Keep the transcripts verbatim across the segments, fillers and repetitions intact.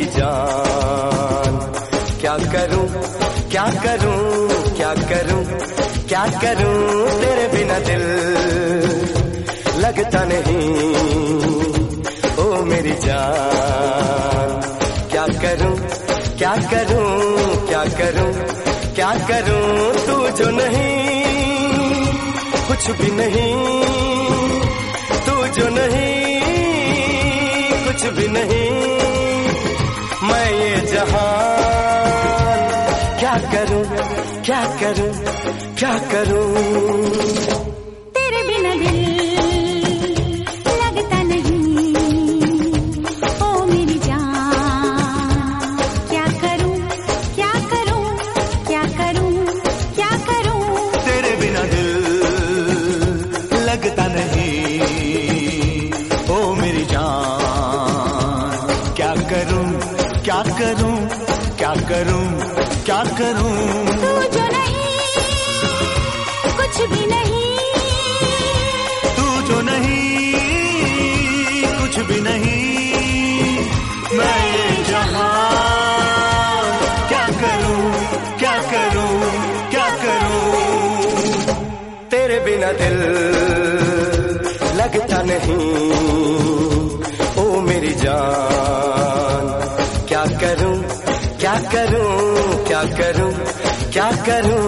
जान। क्या करूं क्या करूं क्या करूं क्या करूं तेरे बिना दिल लगता नहीं ओ मेरी जान। क्या करूं क्या करूं क्या करूं क्या करूं तू जो नहीं कुछ भी नहीं, तू जो नहीं कुछ भी नहीं। मैं ये जहान क्या करूं क्या करूं क्या करूं तेरे बिना दिल लगता नहीं ओ मेरी जान। क्या करूं क्या करूं क्या करूं क्या करूं तेरे बिना दिल लगता नहीं ओ मेरी जान। क्या करूं क्या करूं क्या करूं क्या करूं तू जो नहीं कुछ भी नहीं, तू जो नहीं कुछ भी नहीं। मैं ये जहान क्या करूं क्या करूं क्या करूं तेरे बिना दिल लगता नहीं ओ मेरी जान। क्या करूं क्या करूं क्या करूं क्या करूं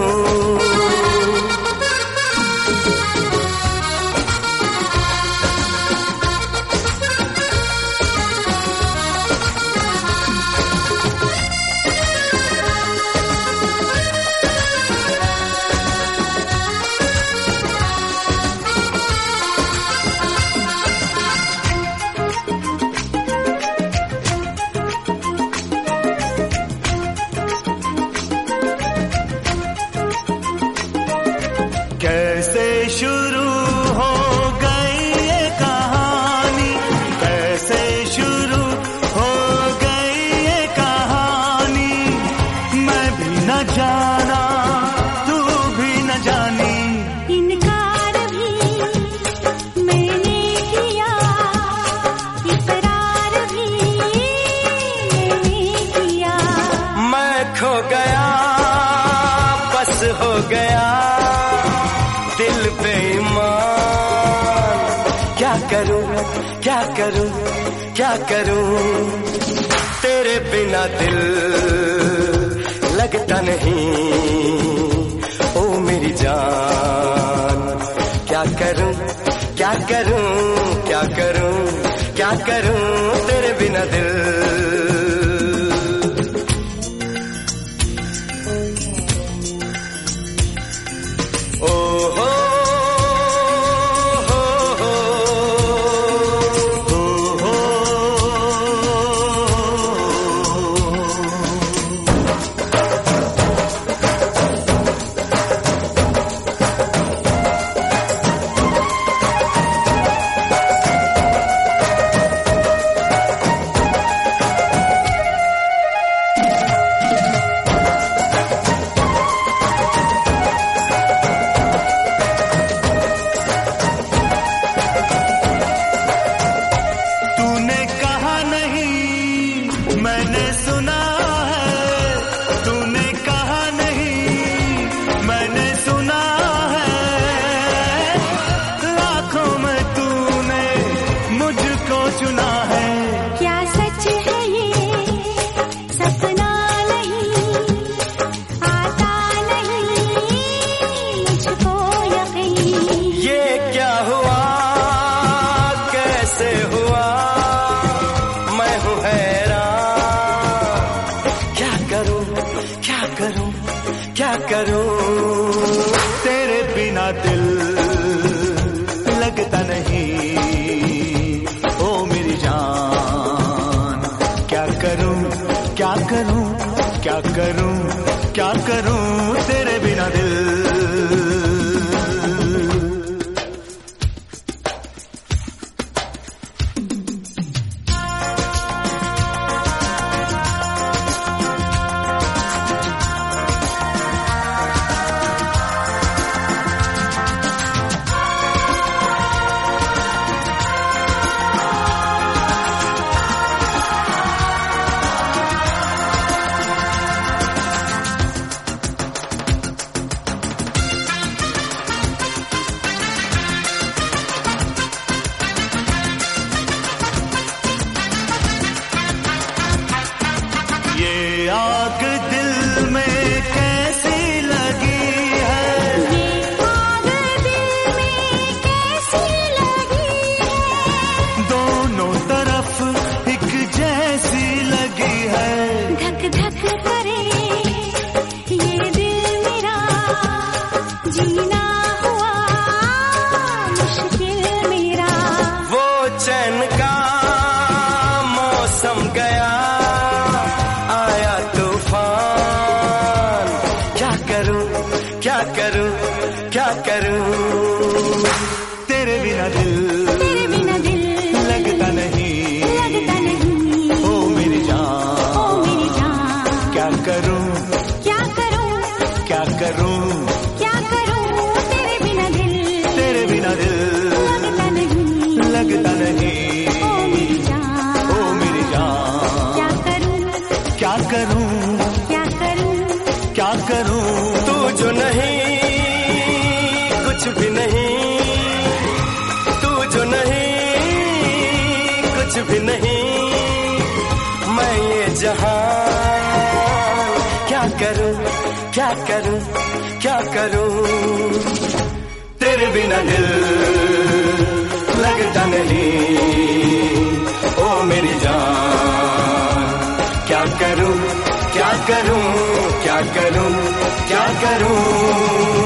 कैसे शुरू हो गई ये कहानी, कैसे शुरू हो गई ये कहानी। मैं भी न जाना तू भी न जानी, इनकार भी मैंने किया इकरार भी मैंने किया। मैं खो गया बस हो गया दिल बेईमान। क्या करूं क्या करूं क्या करूं तेरे बिना दिल लगता नहीं ओ मेरी जान। क्या करूं क्या करूं क्या करूं क्या करूं तेरे बिना दिल। मैंने सुना है तूने कहा नहीं, मैंने सुना है लाखों में तूने मुझको चुना है। क्या सच है ये सपना नहीं आता नहीं मुझको यकीन। ये क्या हुआ कैसे हुआ मैं हूँ हैरान। क्या करूं क्या करूं क्या करूं तेरे बिना दिल लगता नहीं ओ मेरी जान। क्या करूं क्या करूं क्या करूं क्या करूं तेरे बिना दिल। करूं तेरे बिना दिल तेरे बिना दिल लगता नहीं लगता नहीं। ओ मेरी जान ओ मेरी जान क्या करूं क्या करूं क्या करूं क्या करूं तेरे बिना दिल तेरे बिना दिल लगता नहीं लगता नहीं। ओ मेरी जान ओ मेरी जान क्या करूं क्या करूं क्या करूं क्या करूं तू जो नहीं कुछ भी नहीं तू जो नहीं कुछ भी नहीं मैं ये जहां क्या करूं क्या करूं क्या करूं तेरे बिना दिल लगता नहीं ओ मेरी जान क्या करूं क्या करूं क्या करूं क्या करूं